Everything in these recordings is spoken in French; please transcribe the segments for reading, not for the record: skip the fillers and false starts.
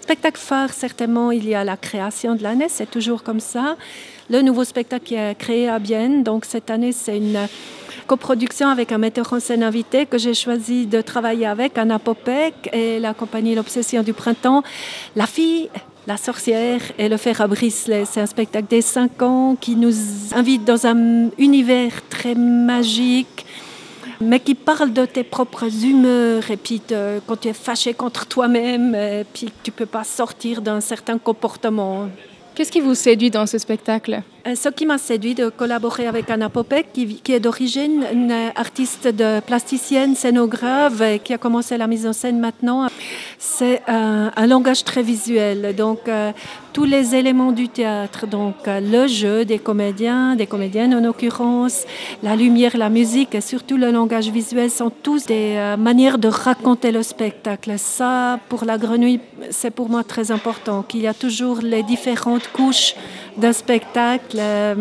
spectacle phare, certainement, il y a la création de l'année, c'est toujours comme ça. Le nouveau spectacle qui est créé à Bienne, donc cette année, c'est une coproduction avec un metteur en scène invité que j'ai choisi de travailler avec, Anna Popek et la compagnie L'Obsession du Printemps. La fille, la sorcière et le fer à bricelet. C'est un spectacle des 5 ans qui nous invite dans un univers très magique, mais qui parle de tes propres humeurs et puis quand tu es fâché contre toi-même et puis tu ne peux pas sortir d'un certain comportement. Qu'est-ce qui vous séduit dans ce spectacle ? Ce qui m'a séduit de collaborer avec Anna Popek, qui est d'origine une artiste plasticienne, scénographe, qui a commencé la mise en scène maintenant, c'est un langage très visuel. Donc, tous les éléments du théâtre, donc le jeu des comédiens, des comédiennes en l'occurrence, la lumière, la musique et surtout le langage visuel sont tous des manières de raconter le spectacle. Ça, pour la Grenouille, c'est pour moi très important, qu'il y a toujours les différentes couches d'un spectacle,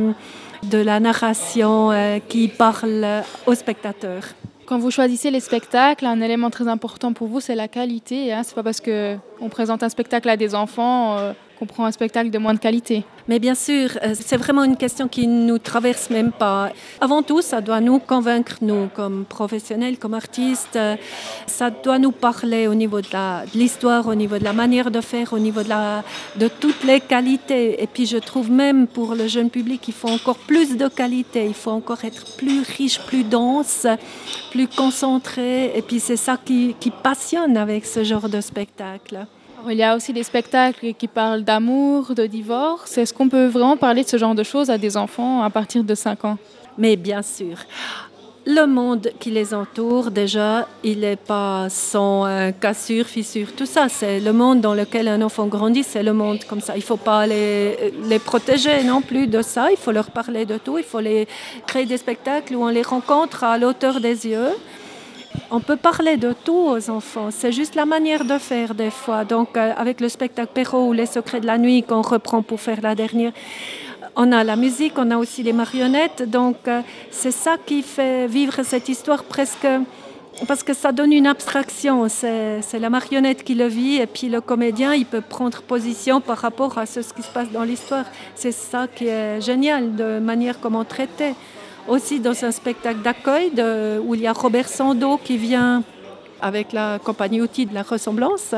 de la narration qui parle au spectateur. Quand vous choisissez les spectacles, un élément très important pour vous, c'est la qualité. C'est pas parce qu'on présente un spectacle à des enfants qu'on prend un spectacle de moins de qualité. Mais bien sûr, c'est vraiment une question qui ne nous traverse même pas. Avant tout, ça doit nous convaincre, nous, comme professionnels, comme artistes. Ça doit nous parler au niveau de l'histoire, au niveau de la manière de faire, au niveau de toutes les qualités. Et puis, je trouve même pour le jeune public, il faut encore plus de qualité. Il faut encore être plus riche, plus dense, plus concentré. Et puis, c'est ça qui passionne avec ce genre de spectacle. Alors, il y a aussi des spectacles qui parlent d'amour, de divorce. Est-ce qu'on peut vraiment parler de ce genre de choses à des enfants à partir de 5 ans ? Mais bien sûr. Le monde qui les entoure, déjà, il n'est pas sans cassures, fissures, tout ça. C'est le monde dans lequel un enfant grandit, c'est le monde comme ça. Il ne faut pas les protéger non plus de ça. Il faut leur parler de tout. Il faut créer des spectacles où on les rencontre à l'auteur des yeux. On peut parler de tout aux enfants, c'est juste la manière de faire des fois. Donc avec le spectacle Perrault ou Les Secrets de la Nuit qu'on reprend pour faire la dernière, on a la musique, on a aussi les marionnettes. Donc c'est ça qui fait vivre cette histoire presque, parce que ça donne une abstraction. C'est la marionnette qui le vit et puis le comédien, il peut prendre position par rapport à ce qui se passe dans l'histoire. C'est ça qui est génial, de manière comment traiter. Aussi dans un spectacle d'accueil où il y a Robert Sando qui vient avec la compagnie Outils de la Ressemblance.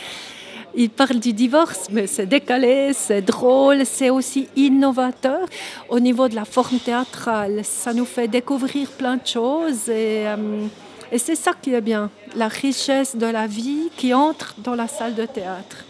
Il parle du divorce, mais c'est décalé, c'est drôle, c'est aussi innovateur. Au niveau de la forme théâtrale, ça nous fait découvrir plein de choses et c'est ça qui est bien, la richesse de la vie qui entre dans la salle de théâtre.